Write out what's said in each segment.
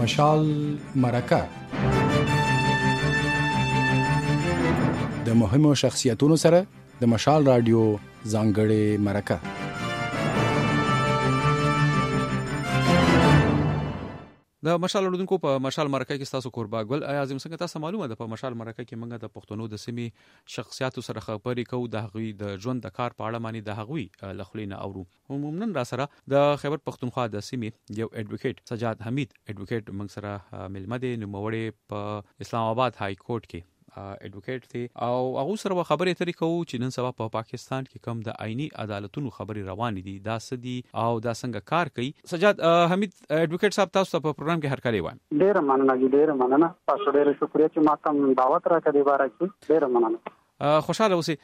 مشال مرکه د مهمو شخصیتونو سره د مشال رادیو ځانګړې مرکه. د مشال اردوونکو په مشال مرکه کې تاسو قربا ګل اعظم څنګه تاسو معلومه ده په مشال مرکه کې موږ د پښتنو د سیمې شخصیتو سره خبرې کوو د هغوی د ژوند د کار په اړه باندې د هغوی لخلینه اورو. عموما را سره د خیبر پښتونخوا د سیمې یو ایڈوکیټ سجاد حمید ایڈوکیټ موږ سره ملمه دي نوموړی په اسلام آباد های کورټ کې ایڈوکیټ دی او هغه سره خبرې اترې کوو چې نن سبا په پاکستان کې کوم د آئینی عدالتونو خبرې روان دي دا سدي او دا څنګه کار کوي. سجاد حمید ایڈوکیټ صاحب تاسو په پروګرام کې هر کله وایي. ډېر مننه تاسو ډېر شکریہ چې ما ته دعوت راکړې باره کې ډېر مننه. خوشاله اوسئ.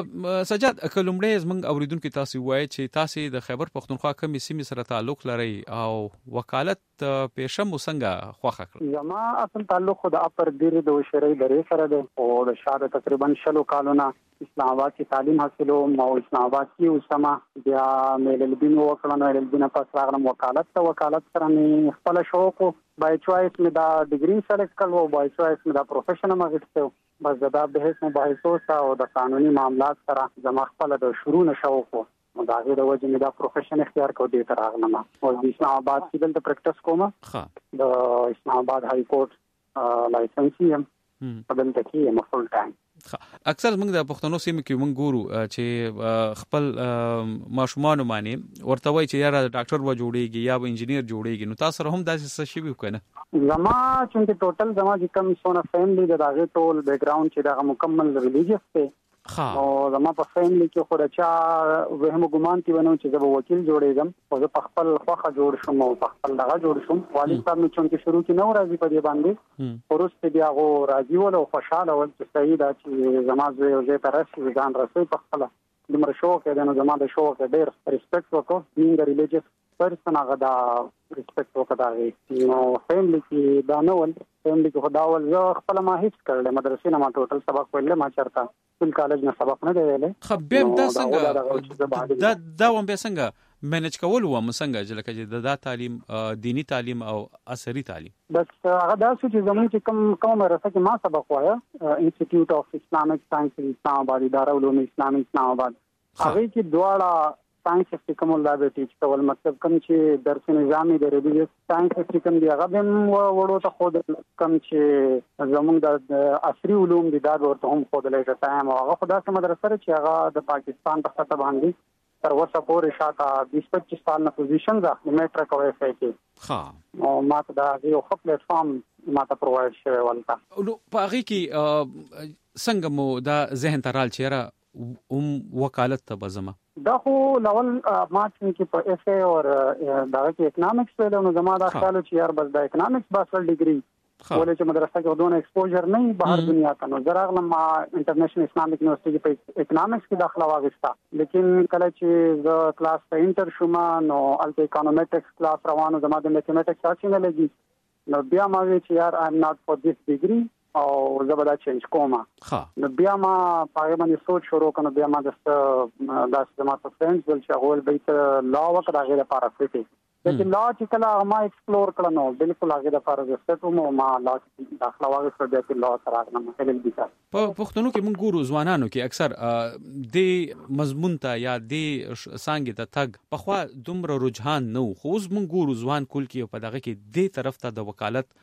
سجاد کلمړې زمنګ اوریدونکو تاسو وایي چې تاسو د خیبر پښتونخوا کومې سیمې سره تعلق لري او وکالت پېښم څنګه خوښه کړ؟ زما اصل تعلق د اپر دیر د وشري درې سره دی او د شاده تقریبا 60 کالونه اسلام آباد کې تعلیم حاصلوم او اسلام آباد کې اوسما بیا مې لبین وکړم او لبین پاس راغلم وکالت سره مې خپل شوق بای چوایس مې دا ډیګري سلیکټ کړو او بای چوایس مې دا پروفیشن مغشتو بس دا به هیڅ مباحثو او د قانوني معاملات سره زما خپل د شروع نشوق نو دا غیر وجه مې دا پروفیشن اختیار کړو دې تر راغلم او د اسلام آباد کې دلته پریکټس کوم د اسلام آباد های کورټ لایسنس یم په دلته کې یم فول ټایم. اکثر موږ د پښتنو سیمې کې موږ ګورو چې خپل ماشومان باندې ورته وایي چې یاره ډاکټر و جوړیږي یا به انجینیر جوړیږي نو تاسو هم داسې څه شی وکنه؟ زما چې ټوټل زما چې کوم سونه فیملی د داغه ټول بیک گراوند چې دا مکمل ریلیجیس دی او زما په فیملی کې خو راچا وهم ګمان کی ونه چې زه به وکیل جوړېږم او زه په خپل خوخه جوړ شوم او په خپل دغه جوړ شوم. والد صاحب مې چې شروع کې نو راځي په دې باندې ورسته بیا غو راځي ول او خوشاله ول چې صحیح دا چې زما زوی او زه ترسي ځان رسوي په خپل دمر شوق دی نو زما د شوق ډېر ریسپیکټ وکړو مینګ ریلیجیس پرسن هغه دا ریسپیکټ وکړای نو فیملی کې دا نو ول فیملی کې خدا ول زه خپل ما هیڅ کړل مدرسې نه ما ټوټل سبق ویل ما چرته سکول کالج نه سبق نه دی ویلې. خبيب دا څنګه دا وم به څنګه مینج کول و مسنګ چې دا تعلیم دینی تعلیم او عصري تعلیم بس هغه دا چې زموږ چې کوم مرسته کې ما سبق وایا انسټیټیوټ اف اسلامیک ساينس اسلام آباد اداره علوم اسلامي اسلام آباد هغه کې دواړه ساينس چې کوم لا به ټیچ کول مطلب کوم چې درس نظامی د ریلیجیس ساينس چې کوم دی هغه هم وړو ته خود کوم چې زموږ د عصري علوم د داد ورته هم خود لای ټایم او هغه خدا سم مدرسه چې هغه د پاکستان په خطه باندې تر اوسه پورې شاته 20-25 سال نه پوزیشن ده میټرک او اف ای کې او ماته دا یو خپل پلیټ فارم ماته پرووایډ شوی ولته نو په هغه کې څنګه مو دا ذهن ترال چیرې وکالت ته بزما دا خو لول ما چې په اف ای او دا کې اکونومکس ویل نو زما دا خیال چې یار بس دا اکونومکس باسل ډیګري ولې چې مدرسه کې دونه ایکسپوژر نه بهر دنیا ته نو زراغلم ما انټرنیشنل اسلامیک یونیورسيټي په اکونومکس کې داخله واغستا لیکن کله چې ز کلاس په انټر شوم نو الټ اکونومټکس کلاس روانو زما د میتھمیټکس اچینه لګي نو بیا ما وی چې یار آی ام ناٹ فور دیس ډیګري او زبدا چینج کوما نو بیا ما پاره باندې سوچ شروع کړم بیا ما د ما فرندز ول چې اول بیت لا وکړه هغه لپاره فټي لیکن لا چې کله ما ایکسپلور کړم نو بالکل هغه لپاره زستو ما لا داخله واغې سره د لا سره راغلم هلل دي په پښتنو کې موږ ګورو ځوانانو کې اکثر د مضمون ته یا د سانګ ته تګ په خوا دومره رجحان نه خو اوس موږ ګورو ځوان کول کې په دغه کې د طرف ته د وکالت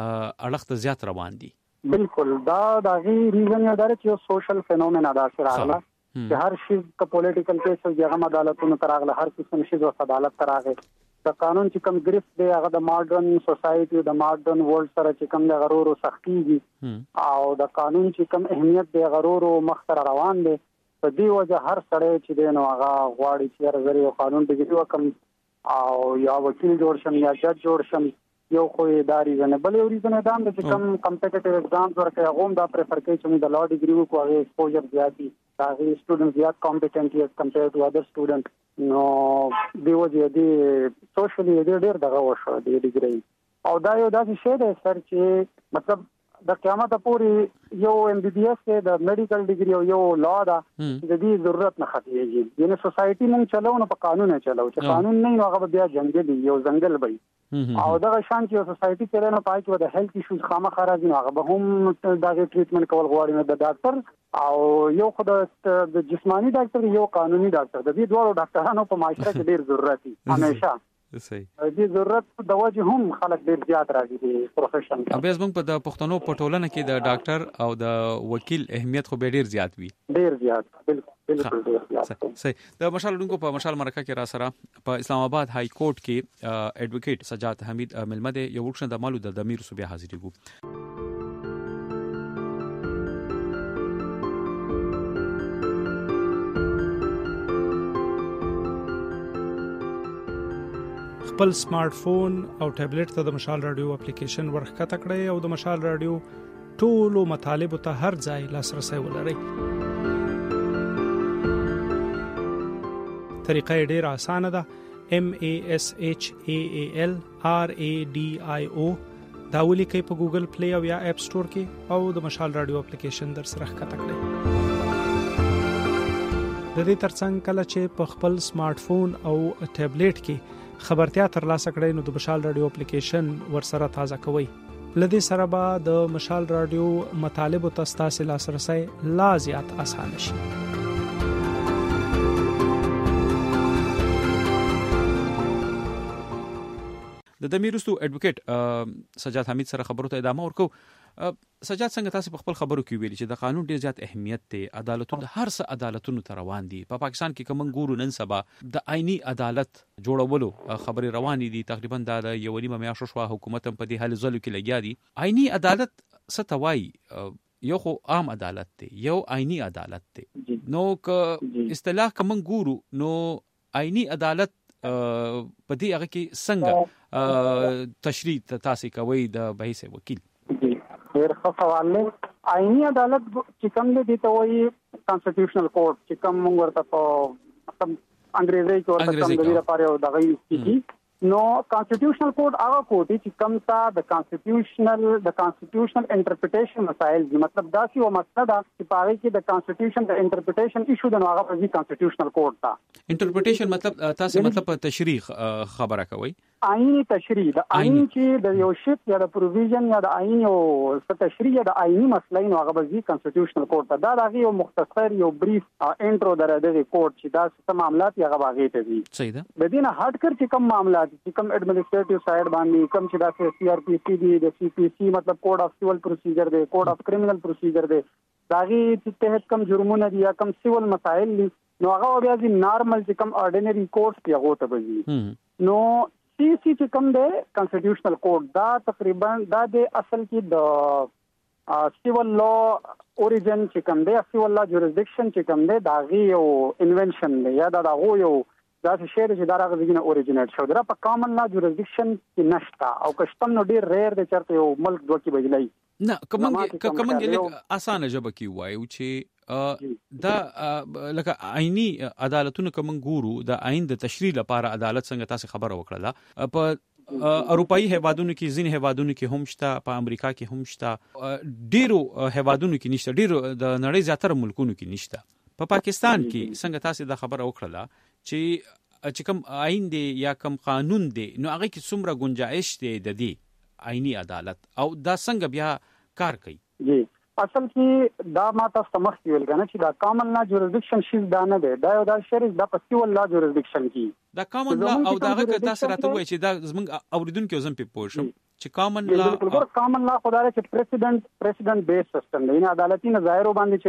اړخ زیات روان دي. بالکل دا غي ریزن یو دار چې سوشل فینومنا دا راغله چې هر شي په پولیټیکل کیسز دغه عدالتونو تراغله هر قسم شي د عدالت تراغه د قانون چې کوم گرفت دی هغه د ماډرن سوسايټي د ماډرن ورلد سره چې کوم د غرورو سختيږي او د قانون چې کوم اهمیت دی غرورو مخ سره روان دی په دې وجه هر سړی چې دی نو هغه غواړي چې هر قانون ډیګري وکم او یا وکیل جوړ شم یا جج جوړ شم یو خو اداري نه بل یو ریزن دا چې کوم کمپټیټیو ایگزامز ورکه هغه دا پریفر کوي چې موږ د لا ډیګري وکړو هغه ایکسپوژر زیاتی هغه سټوډنټ زیات کمپټنټ یې کمپیر ټو اذر سټوډنټ نو دیو دې سوشلی ډېر دغه وشو د ډیګري او دا یو داسې شی دی سر چې مطلب د قیامت پورې یو MBBS کې د میډیکل ډیګري او یو لا دا د دې ضرورت نه ختمېږي. یعنی سوسایټي مونږ چلو نو په قانون چلو چې قانون نه نو هغه بیا جنگل یو ځنګل وي او دا شان چې سوسایټي کې نه پای کې د هیلث ایشوز خامخا راځي هغه به هم دا ټریټمنټ کول غواړي نو د ډاکټر او یو خدای د جسمانی ډاکټر یو قانوني ډاکټر د دې دوه ډاکټرانو په معاشره کې ډیر ضرورت دي همیشه. صحیح. دې ضرورت د وجه هم خلک ډیر زیات راځي د پروفیشن. بیا زموږ په د پښتنو په ټولنه کې د ډاکټر او د وکیل اهمیت خو به ډیر زیات وي. ډیر زیات بالکل ډیر زیات. صحیح. د مشال لونکو په مشال مرکه کې را سره په اسلام آباد های کورټ کې ایڈوکیټ سجاد حمید ملمده یو وښنه د مالو د ضمیر صوبیا حاضرېږي. خپل سمارټ فون او ټابلیټ ته د مشال رادیو اپلیکیشن ورخکته کړئ او د مشال رادیو ټولو مطالبه ته هر ځای لاسرسي ولرئ. طریقه ډیره اسانه ده. MASHAAL RADIO دا ولیکئ په ګوګل پلی او یا اپ سٹور کې او د مشال رادیو اپلیکیشن در سره ښکته کړئ. د دې ترڅنګ کله چې په خپل سمارټ فون او ټابلیټ کې خبرتیا ترلاسه کړئ نو د مشال رادیو اپلیکیشن ورسره تازه کوئ. لدې سره به د مشال رادیو مطالب او تاسو لاسرسي لا زیات اسانه شي. د دمیرستو ایڈوکیټ سجاد حمید سره خبرو ته ادامه ورکو. سجاد څنګه تاسو په خپل خبرو کې ویلي چې د قانون ډیر زیات اهمیت دی، عدالتونه هر څه عدالتونو ته روان دي. په پاکستان کې کوم ګورو نن سبا د آئینی عدالت جوړولو خبرې روان دي. تقریبا د یو نیمه میاشت شو حکومت هم په دې حل ځلو کې لګیا دي. آئینی عدالت څه ته وایي؟ یو خو عام عدالت دی، یو آئینی عدالت دی. نو که اصطلاح کوم ګورو نو آئینی عدالت په دې هغه کې څنګه تشریح تاسو کوي د بحث وکیل؟ ډیر ښه سوال دی. آئینی عدالت چې کوم دی ته وایي کانسټیټیوشنل کورټ چې کوم موږ ورته په انګریزي کې ورته کوم د دې لپاره یو دغه ایستي. نو کانسټیټیوشنل کورټ هغه کورټ چې کوم تا د کانسټیټیوشنل انټرپریټیشن مسائل دي. مطلب دا چې و مسله دا چې پاره کې د کانسټیټیوشن د انټرپریټیشن ایشو د هغه په کانسټیټیوشنل کورټ تا انټرپریټیشن مطلب تاسو مطلب تشریح خبره کوي. آئینی تشریح د آئین چې د یو شپ یا د پروویژن یا د آئین او تشریح د آئینی مسلې نو هغه به کانسټیټیوشنل کورټ دا دغه یو مختصر یو بریف انټرو درته کورټ چې دا څه معاملات یې هغه باغې ته دي. صحیح ده. د دې نه هټ کر چې کوم معاملات چې کوم ایڈمنسټریټیو سایډ باندې کوم چې دا CRPC دی د CPC مطلب کوډ اف سیول پروسیجر دی، کوډ اف کرمینل پروسیجر دی، داغي چې تحت کوم جرمونه دي یا کوم سیول مسائل دي نو هغه بیا دي نارمل چې کوم اورډینری کورټ کې هغه ته وځي. نو CC چې کوم دی کانسټیټیوشنل کورټ دا تقریبا دا د اصل کې د سیول لا اوریجن چې کوم دی سیول لا جوریسډکشن چې کوم دی دا غي یو انونشن دی یا دا غو یو دا شی چې دا راغلی نه اوریجنیټ شو دا په کامن لا جوریسډکشن کې نشتا او کشتم نو ډیر ریئر دی چرته یو ملک دوه کې بجلی نه کومنګ لګ اسانه جبه کی وایو چې دا لکه آئینی عدالتونو کوم ګورو د آئین د تشریح لپاره عدالت څنګه تاسو خبره وکړه په اروپאי هیوادونو کې ځین هیوادونو کې هم شته، په امریکا کې هم شته، ډیرو هیوادونو کې نشته، ډیرو د نړۍ زیاتره ملکونو کې نشته. په پاکستان کې څنګه تاسو دا خبره وکړه چې کوم آئین دی یا کوم قانون دی نو هغه کې څومره گنجائش دی د دې آئینی عدالت او دا څنګه بیا کار کوي؟ جی اصل کې دا ما تاسو مخ کې ویل کنه چې دا کامن لا جوریسډکشن شیز دا نه دی، دا یو دا شریز دا پسیول لا جوریسډکشن کې دا کامن لا او دا هغه تاسو راته وایي چې دا زمونږ اوریدونکو زم په پوښم چې کامن لا بالکل کامن لا خدای چې پریسیډنٹ بیس سیستم دی، نه عدالتي نظایرو باندې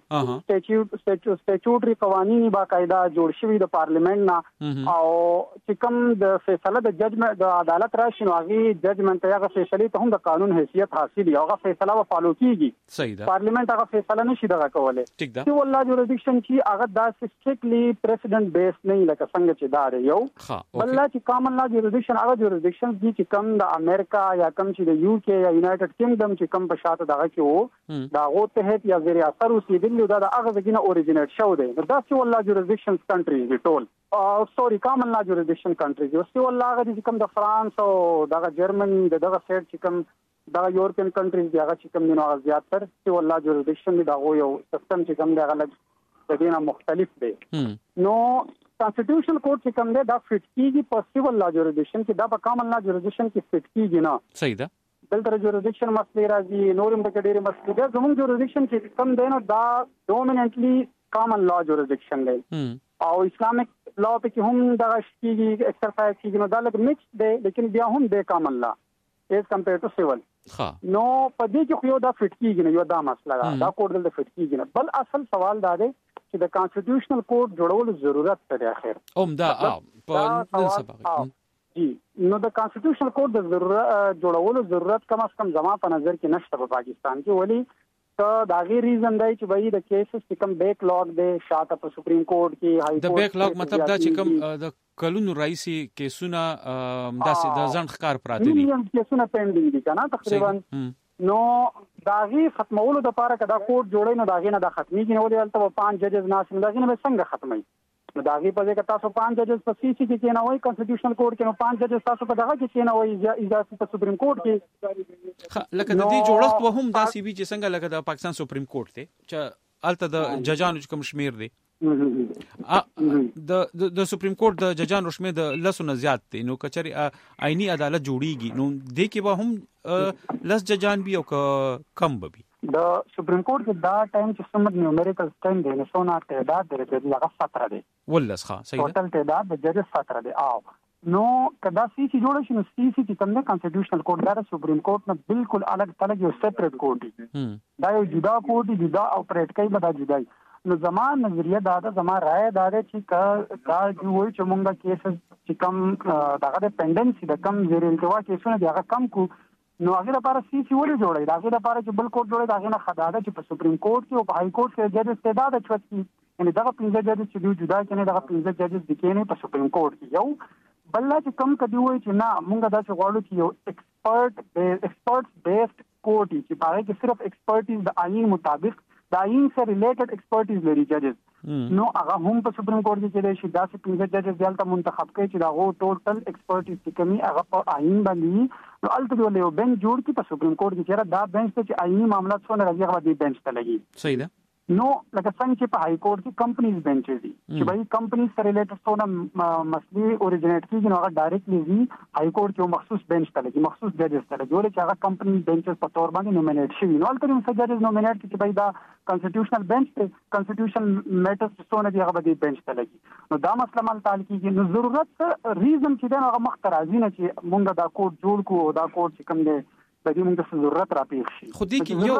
چلیږي، سټیچوټری قوانینی باقاعده جوړ شوی د پارلیمنت نه او چې کوم د فیصله د ججمنت د عدالت راشي نو هغه ججمنت هغه فیصله ته هم د قانون حیثیت حاصل دی، هغه فیصله و فالو کیږي. صحیح ده. پارلیمنت هغه فیصله نشي دغه کولای. ټیک ده. چې والله جوریسډکشن چې هغه د سټریکټلی پریسیډنٹ بیس نه لکه څنګه چې دا دی یو بل چې کامن لا جوریسډکشن هغه جوریسډکشن دي چې کوم د امریکا یا کوم چې د UK یا یونایټډ کینګډم چې کوم په شاته دغه کې وو دا غو ته یا زیر اثر اوسېدلی دا د هغه ځګنه اوریجنیټ شو دی. دا چې والله جوریسډکشن کنټریز دی ټول سوري کامن لا جوریسډکشن کنټریز یو چې والله هغه چې کوم د فرانس او دغه جرمني دغه سیټ چې کوم دا یورپین کنټریز دی هغه چې کوم دی نو هغه زیاتر سیول لا جوریسډکشن دی دا یو سیستم چې کوم دی هغه د دې نه مختلف دی. نو کانسټیټیوشنل کوډ چې کوم دی دا فټ کیږي په سیول لا جوریسډکشن کې، دا په کامن لا جوریسډکشن کې فټ کیږي نه. صحیح ده. دلته جوریسډکشن مسلې راځي، نورم د ډېرې مسلې ده. زموږ جوریسډکشن چې کوم دی نو دا ډومیننټلی کامن لا جوریسډکشن دی او اسلامیک لا په کې هم دا شکیږي ایکسرسایز کیږي، نو دا لږ مکس دی لیکن بیا هم دی کامن لا ایز کمپیر ټو سیول. نو په دې کې خو یو دا فټ کیږي نه، یو دا مسله ده، دا کوډ دلته فټ کیږي نه. بل اصل سوال دا دی چې د کانسټیټیوشنل کوډ جوړولو ضرورت څه دی اخر؟ دا په سبب جی نو د کانسټیټیوشنل کوډ د جوړولو ضرورت کم از کم زما په نظر کې نشته په پاکستان کې. ولی ته دا غي ریزن دی چې وایي د کیسز چې کوم بیک لاګ دی شاته په سپریم کورټ کې هائی کورټ. د بیک لاګ مطلب دا چې کوم د کلونو رئیسي کیسونه داسې د ځند ښکار پراته دي، مليون کیسونه پینډینګ دي کنه تقریبا. نو دا غي ختمولو د لپاره کدا کوډ جوړای نو دا غي نه د ختميږي نو ولې 5 ججز ناس نه دا غي نه څنګه ختمي؟ نو دا غي په ځای کې تاسو 5 ججز په سی سی کې نه وای کانسټیټیوشنل کوډ کې نو 5 ججز تاسو په دغه کې نه وای اجازه په سپریم کورټ کې. لکه د دې جوړښت و هم داسې وی چې څنګه لکه د پاکستان سپریم کورټ ته چې الته د ججانو کوم شمیر دي د سپریم کورټ د ججانو شمیر د لسونه زیات دي. نو کچري آئینی عدالت جوړیږي نو د کې به هم لس ججان به او کم به د سپریم کورټ کې دا ټایم چې سمد نیومریکل ټایم دی نو څونه تعداد درته لغه 17 دی ولس ښه صحیح ټوټل تعداد د ججز 17 دی. او نو کدا سی سی جوړ شي نو سی سی چې کوم نه کانسټیټیوشنل کورټ دا سپریم کورټ نه بالکل الګ یو سیپریټ کورټ دی، دا یو جدا کورټ دی، جدا اپریټ کوي به دا جدای. نو زمان نظریه دا ده، زما رائے دا ده چې دا جوړ چې مونږه کیسز چې کوم دغه د پینډنسي د کم زیر التوا کیسونه دی هغه کم کو نو هغه لپاره سی سی ولې جوړای؟ دا هغه لپاره چې بل کوډ جوړای دا هغه نه خداده چې په سپریم کورټ کې او په هائی کورټ کې ججز تعداد چوت کی یعنی دا 15 ججز چې جدا کینه دا 15 ججز د کینه په سپریم کورټ کې یو بل چې کم کدی وای چې نه مونږ دا چې غواړو چې یو ایکسپرټ بیسډ کوډ چې باندې کې صرف ایکسپرټیز د آئین مطابق د آئین سره ریلیټډ ایکسپرټیز لري ججز. نو هغه هم په سپریم کورټ کې کېدای شي دا چې 15 ججز دلته منتخب کړي چې دا غو ټوټل ایکسپرټیز چې کمی هغه په آئین باندې نو الته یو بنچ جوړ کی په سپریم کورټ کې چې دا بنچ ته چې آئینی معاملات څونه راځي هغه دې بنچ ته لګي. صحیح ده. نو لکه څنګه چې په هائی کورټ کې کمپنیز بنچ دي چې بھائی کمپنیز سره ریلیټډ څونه مسلې اوریجنیټ کیږي نو هغه ډایرکټلی وی هائی کورټ کې مخصوص بنچ ته لګي، مخصوص ججز ته لګي چې هغه کمپنی بنچز په تور باندې نومینیټ شي. نو الته هم ججز نومینیټ چې بھائی دا کانسټیټیوشنل بنچ ته کانسټیټیوشنل میټرز څونه دي هغه دې بنچ ته لګي. نو دا مسله مال تعلق کیږي. نو ضرورت ریزن چې دا هغه مخترازي نه چې مونږ دا کوډ جوړ کو دا کوډ چې کوم دی د دې موږ ضرورت را پیښ شي. خو دې کې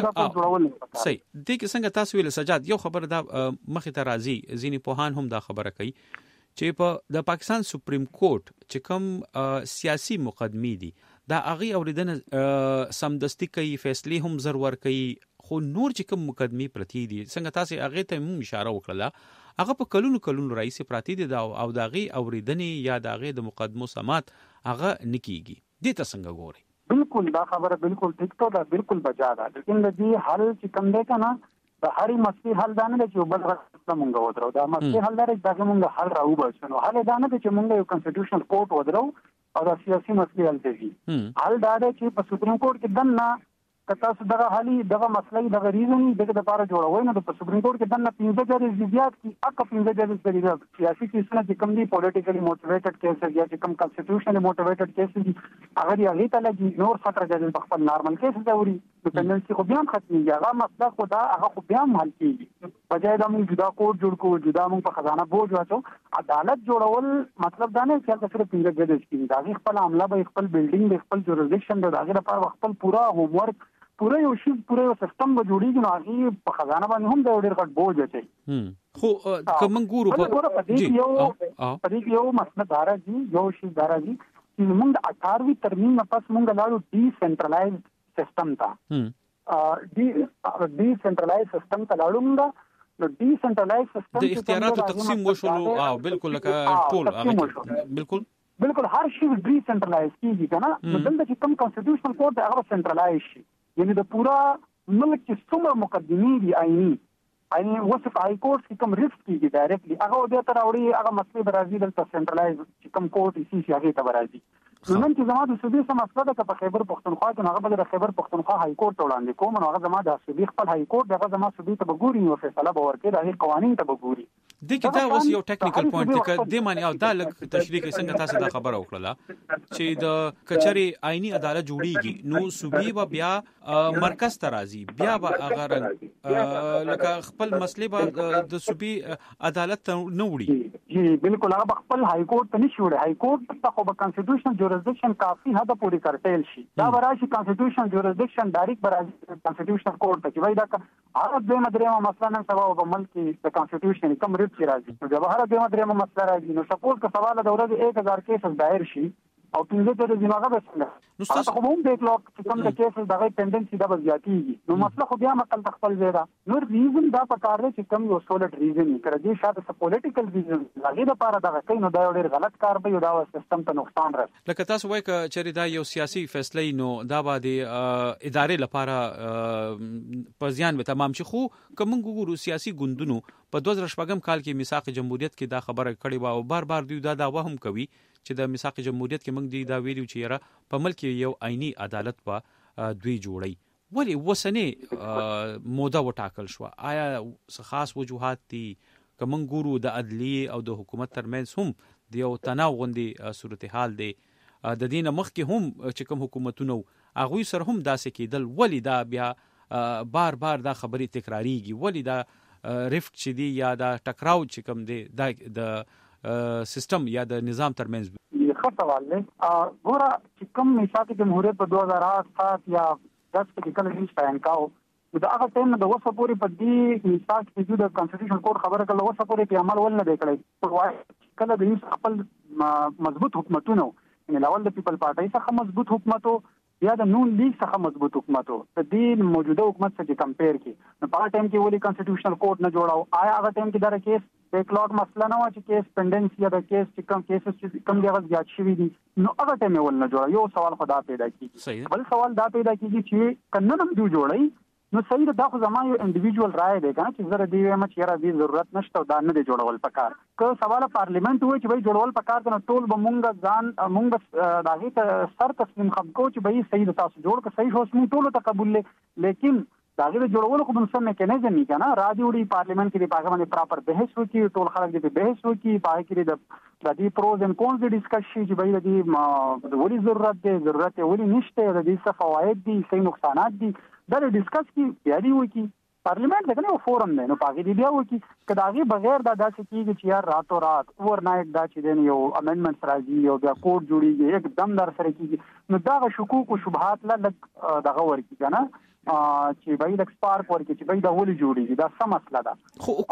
یو صحیح دې کې څنګه تاسو ویل سجاد یو خبر دا مخې ته راځي ځینې پوهان هم دا خبره کوي چې په د پاکستان سپریم کورټ چې کوم سیاسي مقدمې دي دا اغي اوریدنه سمدستي کوي، فیصله هم ضرور کوي، خو نور چې کوم مقدمې پرتی دي څنګه تاسو اغه ته مو اشاره وکړه هغه په کلونو رئیس پراتی دي دا او داغي اوریدنې یا داغه د مقدمو سمات هغه نکیږي. دې ته څنګه ګوري؟ بالکل دا خبره بالکل ټیک ته دا بالکل بچا ده، لیکن د دې حل چې کوم دی کنه د هرې مسلې حل دا نه چې بل غوښتنه مونږ ودرو دا مسلې حل لري دا مونږ حل راو بچو حل دا نه چې مونږ یو کانسټیټیوشنل کورټ ودرو او د سیاسي مسلې حل دي. حل دا دی چې په سپریم کورټ کې دنه کتا څه دغه حالي دغه مسلې دغه ریزن دغه لپاره جوړوي نو په سپریم کورټ کې دنه 15 ججز زیات کی اکه 15 ججز لري سیاسي کیسونه چې کوم دي پولیټیکلی موټیویټډ کیسز یا چې کوم کانسټیټیوشنلی موټیویټډ کیسز دي هغه دی هغه ته لګي نور 17 ججز په خپل نارمل کیسز اوري د پنځه خو بیا ختمي هغه مسله خو دا هغه خو بیا حل کیږي بجای دا موږ جدا کوډ جوړ کو جدا موږ په خزانه بوج واچو عدالت جوړول مطلب دا نه چې صرف 15 ججز کیږي دا خپل عمله به خپل بلډینګ به خپل جوریسډکشن به هغه لپاره خپل پورا هوم ورک پورا یو سیستم به جوړیږي نو هغه په خزانه باندې هم د ډېر غټ بوج اچي. خو کوم ګورو په دې یو مسله دارا جی یو شی دارا جی چې موږ د 18وی ترمیم نه پس موږ لاړو ډي سنټرلایز سیستم ته ډي سنټرلایز سیستم ته لاړو موږ نو ډي سنټرلایز سیستم د اختیاراتو تقسیم وشولو او بالکل لکه ټول هغه بالکل هر شی ډي سنټرلایز کیږي کنه نو دلته چې کوم کانسټیټیوشنل کورټ هغه سنټرلایز شي یعنی د پورا ملک کې څومره مقدمې دي آئینی یعنی وسه هاي کورټ کې کوم ریسک کیږي ډایرکټلی هغه د تر اوري هغه مسلې برازي د سنټرلایز چې کوم کورټ یې هغه ته برازي نن چې زموږ د صوبې سم مسله ده په خیبر پختونخوا کې هغه بل د خیبر پختونخوا هاي کورټ وړاندې کوم نو هغه زموږ د صوبې خپل هاي کورټ دغه زموږ صوبې ته بګوري نو فیصله به ورکړي د قوانين ته بګوري دغه دا اوس یو ټیکنیکل پوینټ دی که د معنی او دا لک تشریح څنګه تاسو دا خبره وکړه چې د کچري آئینی عدالت جوړیږي نو صوبې به بیا مرکز ته راځي بیا به هغه لکه خپل مسلې به د صوبې عدالت ته نه وړي جی بالکل هغه خپل هاي کورټ ته نشي وړي هاي کورټ ته خو به کانسټیټیوشنل جورسډکشن کافي حد پورې کارټیل شي دا براشي کانسټیټیوشنل جورسډکشن ډایرکټ براشي کانسټیټیوشنل کورټ ته چې وای دا هغه د مدرسه مسله نن سبا په ملک کې د کانسټیټیوشن کوم ریټ چې راځي نو جواب هر د مدرسه مسله راځي نو سپوز که سوال د ورځې 1000 کیسز دایر شي او پنځه ته د ځماغه بسنه نو تاسو کوم د کلوک چې کوم د کیسز دغه ټندنسي د زیاتېږي نو مسله خو بیا مقل تخپل زیاده نو ریزن دا پکار دی چې کوم یو سولټ ریزن کړه دې شاته څه پولیټیکل ریزن لګي د پاره دغه کین نو دا ډېر غلط کار به یو دا سیستم ته نقصان راځي لکه تاسو وایي چې دا یو سیاسي فیصله نو دا باندې ادارې لپاره په ځان به تمام شي خو کوم ګورو سیاسي ګوندونو په 2014 کال کې میثاق جمهوریت کې دا خبره کړې و او بار دوی دا وهم کوي چې د میثاق جمهوریت کې موږ دی دا ویلو چې یاره په ملک یو آئینی عدالت په دوی جوړي ولی وسنه موده وټاکل شو آیا خاص وجوهات دي کوم ګورو د عدلی او د حکومت ترمنځ هم د یو تناو غوندي صورتحال دی د دین مخکې هم چې کوم حکومتونو هغه سره هم داسې کېدل ولی دا بیا بار دا خبرې تکراریږي ولی دا رفت چې دی یا دا ټکراو چې کوم دی د سیستم یا د نظام ترمنځ ښه سوال دی ګوره چې کوم میثاق جمهوریت په 2007 یا 10 کې کله چې تعین کاو دا هغه ټیم د وسه پوری په دې میثاق کې د کانسټیټیوشن کورټ خبره کله وسه پوری په عمل ول نه دی کړی کله د خپل مضبوط حکومتونو یعنی لاول د پیپل پارټي څخه مضبوط حکومتو یا د نون لیگ څخه مضبوط حکومتو د دې موجوده حکومت سره کمپیر کی نو په ټیم کې ولې کانسټیټیوشنل کورټ نه جوړاو آیا هغه ټیم کې دا کیس بیکلاګ مسله نه و چې کیس پینډنس یا د کیس چې کوم کیسز چې کوم دی زیات شوی دي نو هغه ټیم ول نه جوړاو یو سوال خدا پیدا کیږي بل سوال دا پیدا کیږي چې کنه نم جوړای نو صحیح دا خو زما یو انډیویډوال رائے دی کنه چې زره دی وایم چې یاره دې ضرورت نشته دا نه دی جوړول پکار که سوال پارلیمنت وای چې وای جوړول پکار کنه ټول به مونږ ځان مونږ داغه ته سر تسلیم خبرو چې به صحیح تاسو جوړ که صحیح اوس مونږ ټول ته قبول لیکن داغه جوړول خو بنسم میکانیزم نه کنه راځي وړي پارلیمنت کې د پاګه باندې پراپر بحث وکړي ټول خلک دې بحث وکړي پای کې د دې پروز اند کونز دې ډیسکس شي چې به دې وړي ضرورت وړي نشته د دې څه فواید دي څه نقصانات دي دا ډیسکس کی یاري وکړي پارلیمنت دغه فورم دی نو پاګه دې بیا وکړي کداغي بغیر دا داسې کیږي چې یار راتو رات اوور نایټ دا چې دین یو امندمنت راځي یو بیا کوډ جوړیږي एकदम در سره کیږي نو دا شکوک او شبهات لا دغه ورکی کنه چې به د ایکسپارک ورکی چې به دا ولې جوړیږي دا سم مسله ده خو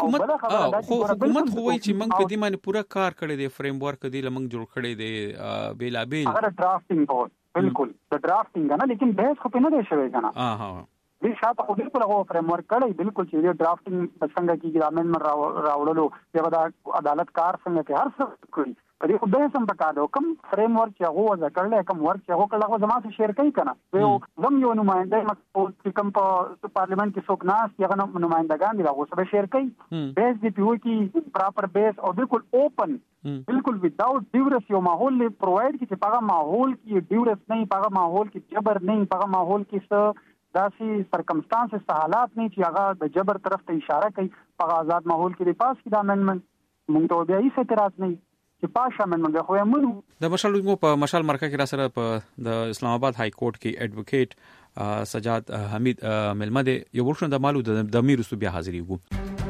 حکومت خو وایي چې موږ په دې باندې پورا کار کړی دی فریم ورک دی لمنګ جوړ کړی دی بیلا بیل هغه ډرافټینګ په بالکل د ډرافټینګ نه لیکن بحث خو په نه دی شوی کنه دې شاته خو بالکل هغه فریم ورک کړی بالکل چې د ډرافټینګ څنګه کیږي امندمنت راوړلو یا د عدالت کار څنګه کې هر څه کوي په دې خو به سم پکاله کوم فریم ورک چې هغه ذکرل کوم ورک چې هغه کله زما سره شیر کوي کنه یو نمائنده مکتوب چې کوم په پارلیمنت کې څوک ناس یغه نمائندگان دي هغه سره شیر کوي بیس دی پیو کی پراپر بیس او بالکل اوپن بالکل وداوت ډیورس یو ماحول پرووایډ کی چې پاغه ماحول کې ډیورس نه پاغه ماحول کې جبر نه پاغه ماحول کې څه داسي سرکمسټانسز حالات نه چې هغه د جبر طرف ته اشاره کوي پاغه آزاد ماحول کې د پاس کې د امندمنت مونږ ته بیا هیڅ اعتراض نه چې پاشا منګه خو یې د مشال په مشال مرکه کې را سره په د اسلام آباد های کورټ کې ایڈوکیټ سجاد حمید ملمده یو ورشن د مالو د میرستو بیا حاضرې وو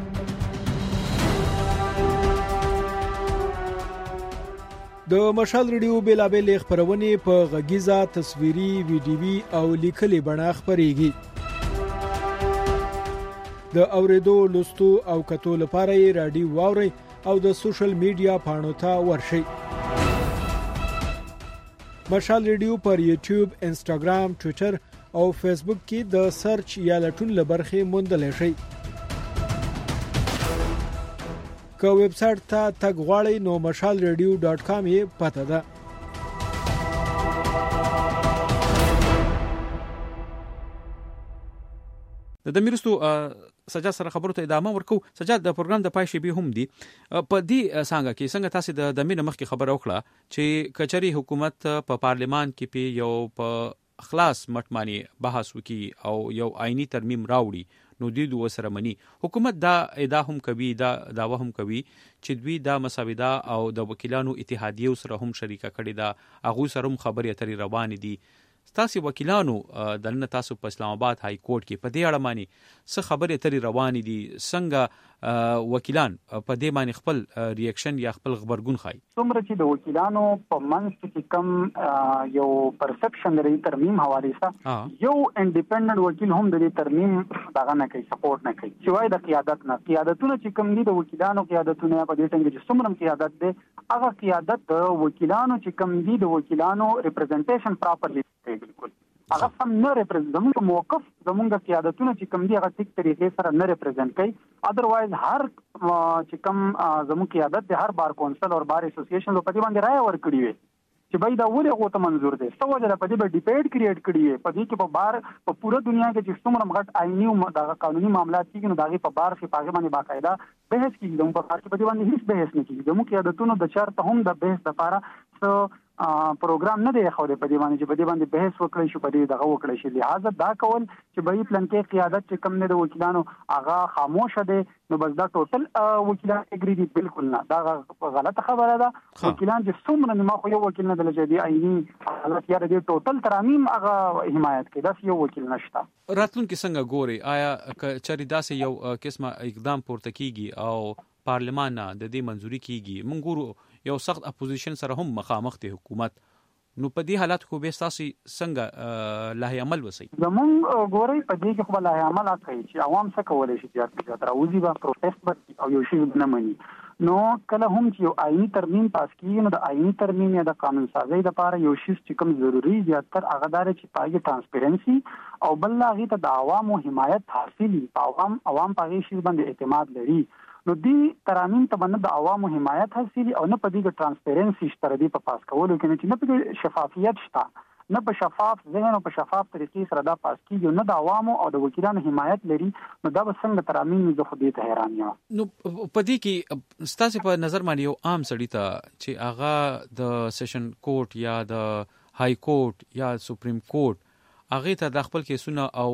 د مشال ریډیو بیلابل خبرونه په غږیزه تصویري ویډیوي او لیکلي بڼه خبريږي د اوریدو لوستو او کتو لپاره یې رادیو واوري او د سوشل میډیا پاڼو ته ورشي مشال ریډیو پر یوټیوب انسټاګرام ټوئیټر او فیسبوک کې د سرچ یا لټون لبرخه موندل شي که ویب سټ ته تګ غواړئ نو mashalradio.com یې پته ده د میرستو سجاد سره خبرو ته ادامه ورکو. سجاد د پروګرام د پای شی به هم دي په دې څنګه کې څنګه تاسو د مینه مخ کې خبر وکړه چې کچري حکومت په پارلیمان کې په یو په خلاص مټمانی بحث وکي او یو آئینی ترمیم راوړي نو دوی سره مني. حکومت دا ادعا هم کوي دا داوا هم کوي چې دوی دا مساوده او د وکیلانو اتحادیه سره هم شریکه کړي دا هغه سره هم خبرې اترې روان دي. تاسو وکیلانو دلته تاسو په اسلام آباد های کورټ کې په دې اړه مانی څه خبرې ترې روان دي څنګه وکیلان په دې باندې خپل ریاکشن یا خپل خبرګون خای؟ څومره چې د وکیلانو په منځ کې کم یو پرسپشن لري ترمیم حواله سره یو انډیپندنت وکیل هم د ترمیم دغه نه کوي سپورټ نه کوي چې د قیادت نه قیادتونه چې کم دي د وکیلانو قیادتونه په دې څنګه چې څومره قیادت دي هغه قیادت د وکیلانو چې کم دي د وکیلانو ریپرزنټیشن پراپرلی بالکل هغه هم نه ریپرزنټ زموږ موقف زموږ قیادتونه چې کم دي هغه ټیک طریقې سره نه ریپرزنټ کوي. ادروایز هر چې کم زموږ قیادت د هر بار کونسل او بار اسوسییشن په دې باندې رائے ورکړي وي چې بای دا ولې غوته منظور دي څه وجه په دې به ډیبیټ کریټ کړي وي په دې کې په بار په پوره دنیا کې چې څومره غټ آئینی او د قانوني معاملات کې نو داغه په بار کې پاګه باندې باقاعده بحث کیږي د په بار کې په دې باندې هیڅ بحث نه کیږي زموږ قیادتونو د چارت هم د بحث لپاره پروګرام نه دی خو د پدې باندې چې پدې باندې بحث وکړي شو پدې دغه وکړي شي لہذا دا کول چې به پلان کې قیادت چې کم نه د وکیلانو هغه خاموش دي نو بس دا ټوټل وکیلان اګری دي بالکل نه دا غلطه خبره ده. وکیلان چې څومره نه ما خو یو وکیل نه دلته دی آئینی حالت یا د ټوټل ترامیم هغه حمایت کوي دا یو وکیل نشته. راتلونکي څنګه ګوري آیا چری داسې یو قسمه اقدام پورته کیږي او پارلمان د دې منځوري کیږي مونږ ګورو یو سخت اپوزیشن سره هم مخامخ دی حکومت نو په دې حالات خو به تاسو څنګه لایحه عمل وسی زمونږ ګوري په دې کې خو لایحه عمل کوي چې عوام څه کولای شي چې راوځي با پروتست او یو شی نه مني نو کله هم چې یو آئینی ترمیم پاس کیږي نو د آئینی ترمیم یا د قانون سازی لپاره یو شی چې کوم ضروری زیاتر هغه دار چې پاګه ترانسپیرنسي او بل هغه ته د عوامو حمایت حاصلي عوام پاګه شی باندې اعتماد لري نو دی ترامیم ته باندې د عوامو حمایت حاصلي او نه په دې کې ترانسپیرنسي شته دی په پاس کولو کې چې نه په شفافیت شته نه په شفاف ذهن او په شفاف طریقې سره دا پاس کیږي نه د عوامو او د وکیلانو حمایت لري نو دا به څنګه ترامیم زه خو دې ته حیران یم. نو په دې کې ستاسو په نظر باندې یو عام سړی ته چې هغه د سیشن کورټ یا د های کورټ یا سپریم کورټ هغه ته د خپل کیسونه او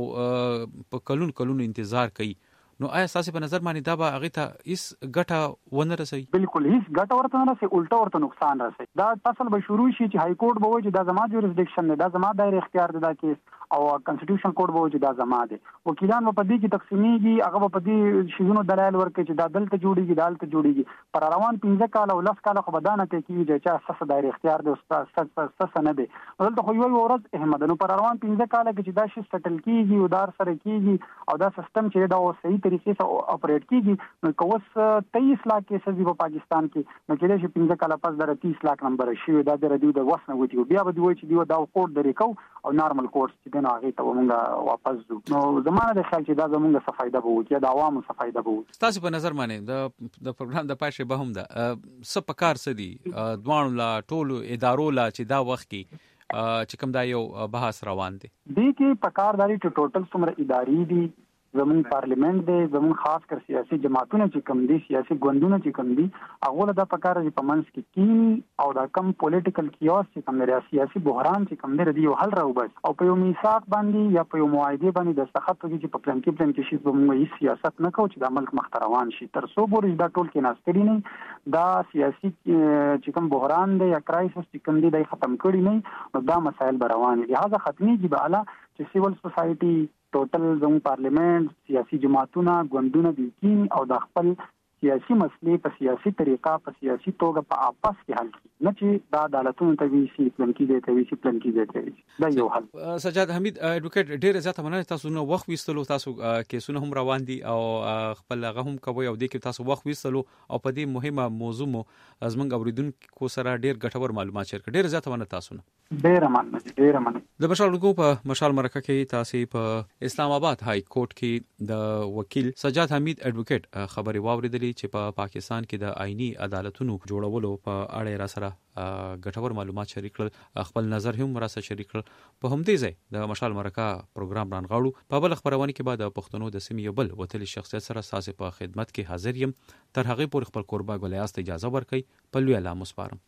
په کلون انتظار کوي نو آیا تاسو په نظر باندې دا به هغه ته هیڅ ګټه ونه رسي؟ بالکل هیڅ ګټه ورته نه رسي الټا ورته نقصان رسي. دا فصل به شروع شي چې های کورټ به وایي چې دا زما جوریسډکشن دی دا زما دایره اختیار دی دا کیس او کنسټیټیوشن کورټ به وایي چې دا زما دی. وکیلان په دې کې تقسیمیږي هغه په دې شیزونو دلایل ورکړي چې دا دلته جوړیږي دالته جوړیږي پر روان 15 کال او 10 کال خو بدانه ته کیږي چې اساس دایره اختیار دی استاد نه دی دلته خو یو ورځ احمد نو پر روان 15 کال کې چې دا شی سټل کیږي او دار سره کیږي او دا سیستم چې دا صحیح طریقې سره اپریټ کیږي نو کوس 23 लाख کیسز په پاکستان کې نو کله چې 15 کال پس در 30 लाख نمبر شي دا در دې د وسنه وتی بیا به دوی چې دی دا کوډ درې کو او نارمل کورس چې دغه هغه ته مونږه واپس ځو نو زمانه د خیال چې دا زمونږه څه فائدہ به وکړي د عوامو څه فائدہ به وکړي. تاسو په نظر باندې د پروګرام د پاشه به هم ده څه پکار سدي دوانو لا ټولو ادارو لا چې دا وخت کې چې کوم دا یو بحث روان دي دي کې پکارداري ټوټل څومره اداري دي زمون پارلیمنت دی زمون خاص کر سیاسي جماعتونه چې کم دي سیاسي ګوندونه چې کم دي هغه د پکاره چې پمنس کې کی او دا کم پولیټیکل کیوس چې کم لري سیاسي بحران چې کم لري یو حل راو بس او په یو میثاق باندې یا په یو معاهده باندې دستخط کوي چې په پلان کې شي زموږ سیاست نه کوي چې د ملک محتروان شي تر څو پورې دا ټول کې ناستري نه دا سیاسي چې کم بحران دی یا کرایسس چې کم دی د ختم کړي نه دا مسایل روان دي لہذا ختمي دی به اعلی چې سیول سوسایټي ټوټل زموږ پارلیمنت سیاسي جماعتونه ګوندونه دي کې او د خپل سیاسي مسلې په سیاسي طریقه په سیاسي توګه په آپس کې حل کړي نه چې دا عدالتونو ته وی سي پلان کې دی پلان کې دی دا یو حل. سجاد حمید اډوکیټ ډیر زیاته مننه تاسو نو وخت وستلو تاسو کیسونه هم روان دي او خپل هغه هم کوي او د کې تاسو وخت وستلو او په دې مهمه موضوع مو زمنګ اوریدونکو سره ډیر ګټور معلومات شریک ډیر زیاته مننه تاسو نه ډیر مننه. د مشال کو په مشال مرکه کې تاسو په اسلام آباد های کورټ کې د وکیل سجاد حمید اډوکیټ خبري واوریدلې ویلي چې په پاکستان کې د آئینی عدالتونو جوړولو په اړه را سره ګټور معلومات شریک کړل، خپل نظر هم را سره شریک کړل. په همدې ځای د مشال مرکه پروګرام رانغاړو. په بل خبرونه کې بعد د پښتنو د سیمې یو بل وتلی شخصیت سره ساسې په خدمت کې حاضر یم. تر هغه پورې خپل قربا ګلیاست اجازه ورکړي. په لوی الله مسپارم.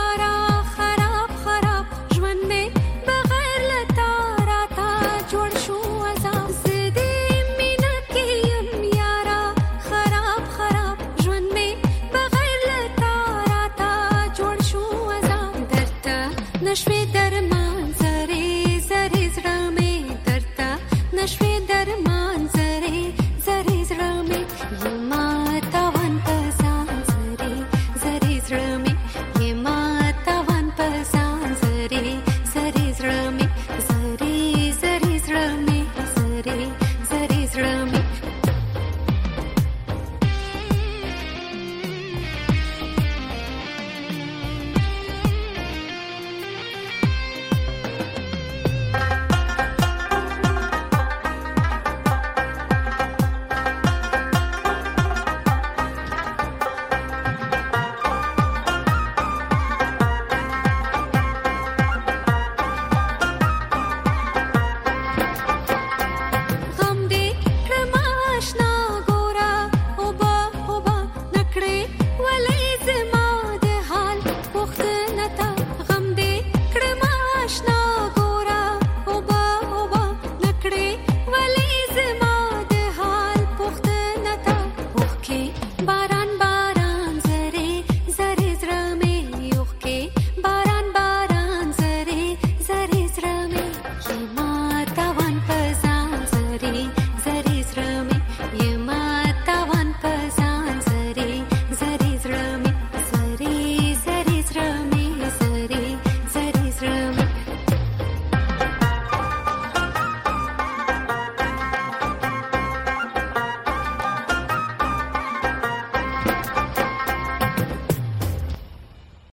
جوړ شو